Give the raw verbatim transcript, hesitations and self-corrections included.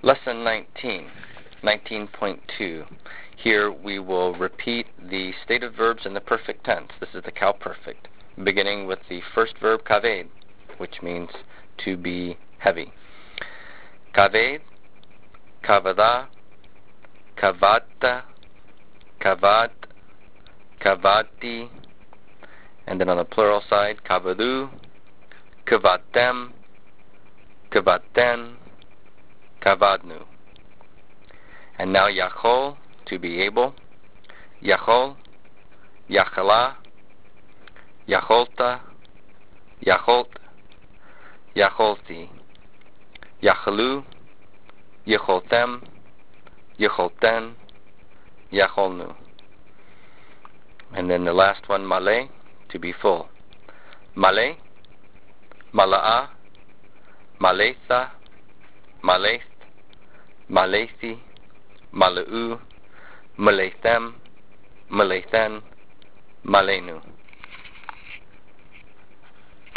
Lesson nineteen, nineteen point two. Here we will repeat the state of verbs in the perfect tense. This is the cow perfect, beginning with the first verb kaved, which means to be heavy. Kaved, kavada, kavata, kavat, kavati, and then on the plural side, kavadu, kavatem, kavaten, kavadnu. And now yachol, to be able. Yachol, yachala, yacholta, yacholt, yacholti. Yachalu, yacholtem, yacholten, yacholnu. And then the last one, male, to be full. Male, mala'a, maletha, maleth, malethi, mala'u, malethem, malethen, malenu.